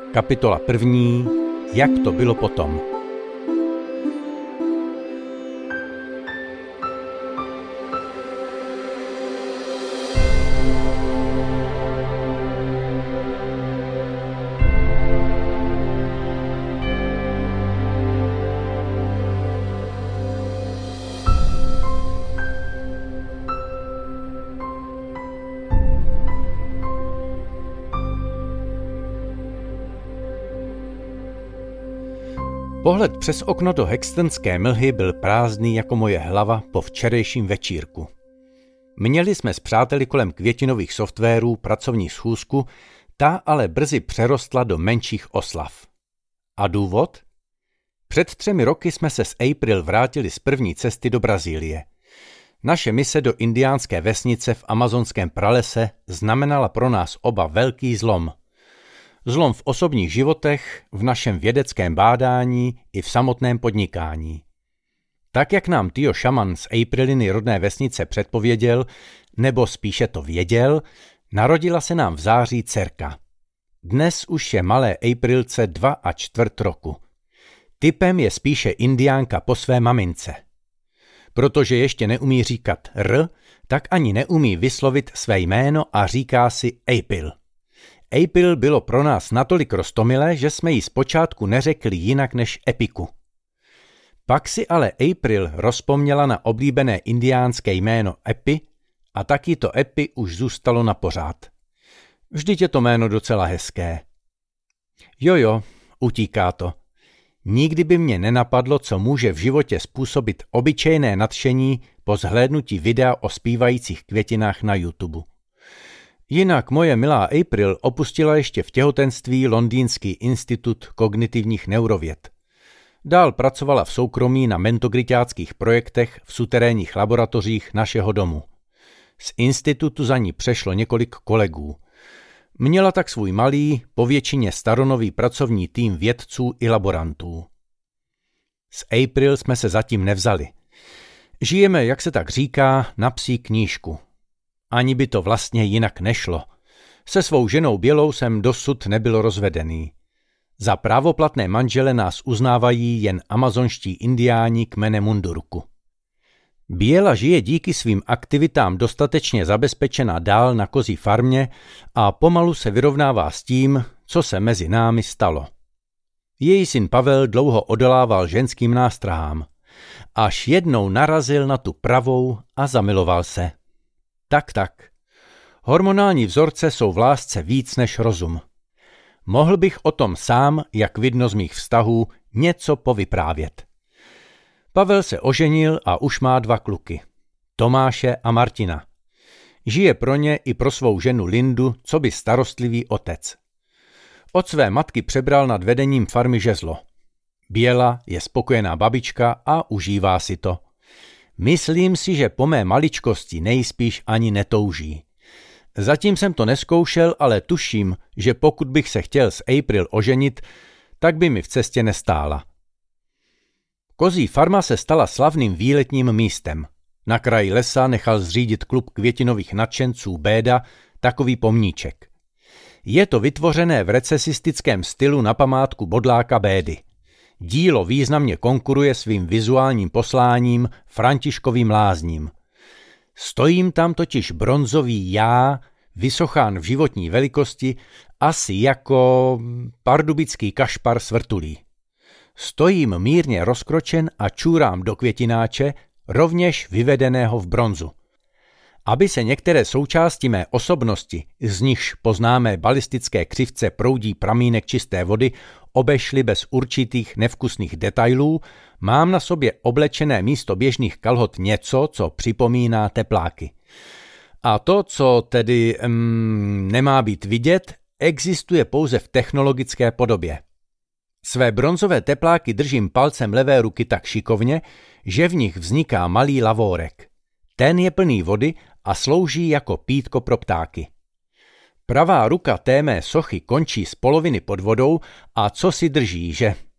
Kapitola 1. Jak to bylo potom? Pohled přes okno do hextonské mlhy byl prázdný jako moje hlava po včerejším večírku. Měli jsme s přáteli kolem květinových softwarů pracovní schůzku, ta ale brzy přerostla do menších oslav. A důvod? Před 3 roky jsme se s April vrátili z první cesty do Brazílie. Naše mise do indiánské vesnice v amazonském pralese znamenala pro nás oba velký zlom. Zlom v osobních životech, v našem vědeckém bádání i v samotném podnikání. Tak, jak nám Tio šaman z Apriliny rodné vesnice předpověděl, nebo spíše to věděl, narodila se nám v září dcerka. Dnes už je malé Aprilce 2,25 roku. Typem je spíše indiánka po své mamince. Protože ještě neumí říkat R, tak ani neumí vyslovit své jméno a říká si April. April bylo pro nás natolik roztomilé, že jsme jí zpočátku neřekli jinak než Epiku. Pak si ale April rozpomněla na oblíbené indiánské jméno Epi a taky to Epi už zůstalo na pořád. Vždyť je to jméno docela hezké. Jo, utíká to. Nikdy by mě nenapadlo, co může v životě způsobit obyčejné nadšení po zhlédnutí videa o zpívajících květinách na YouTube. Jinak moje milá April opustila ještě v těhotenství Londýnský institut kognitivních neurověd. Dál pracovala v soukromí na mentogryťáckých projektech v suterénních laboratořích našeho domu. Z institutu za ní přešlo několik kolegů. Měla tak svůj malý, povětšině staronový pracovní tým vědců i laborantů. S April jsme se zatím nevzali. Žijeme, jak se tak říká, na psí knížku. Ani by to vlastně jinak nešlo. Se svou ženou Bělou jsem dosud nebyl rozvedený. Za právoplatné manžele nás uznávají jen amazonští indiáni kmene Mundurku. Běla žije díky svým aktivitám dostatečně zabezpečena dál na kozí farmě a pomalu se vyrovnává s tím, co se mezi námi stalo. Její syn Pavel dlouho odolával ženským nástrahám. Až jednou narazil na tu pravou a zamiloval se. Tak. Hormonální vzorce jsou v lásce víc než rozum. Mohl bych o tom sám, jak vidno z mých vztahů, něco povyprávět. Pavel se oženil a už má 2 kluky. Tomáše a Martina. Žije pro ně i pro svou ženu Lindu, coby starostlivý otec. Od své matky přebral nad vedením farmy žezlo. Běla je spokojená babička a užívá si to. Myslím si, že po mé maličkosti nejspíš ani netouží. Zatím jsem to neskoušel, ale tuším, že pokud bych se chtěl s April oženit, tak by mi v cestě nestála. Kozí farma se stala slavným výletním místem. Na kraji lesa nechal zřídit klub květinových nadšenců Béda takový pomníček. Je to vytvořené v recesistickém stylu na památku bodláka Bédy. Dílo významně konkuruje svým vizuálním posláním Františkovým lázním. Stojím tam totiž bronzový já, vysochán v životní velikosti, asi jako pardubický kašpar s vrtulí. Stojím mírně rozkročen a čůrám do květináče, rovněž vyvedeného v bronzu. Aby se některé součásti mé osobnosti, z nichž poznámé balistické křivce proudí pramínek čisté vody, obešly bez určitých nevkusných detailů, mám na sobě oblečené místo běžných kalhot něco, co připomíná tepláky. A to, co tedy nemá být vidět, existuje pouze v technologické podobě. Své bronzové tepláky držím palcem levé ruky tak šikovně, že v nich vzniká malý lavórek. Ten je plný vody a slouží jako pítko pro ptáky. Pravá ruka té mé sochy končí z poloviny pod vodou a co si drží, že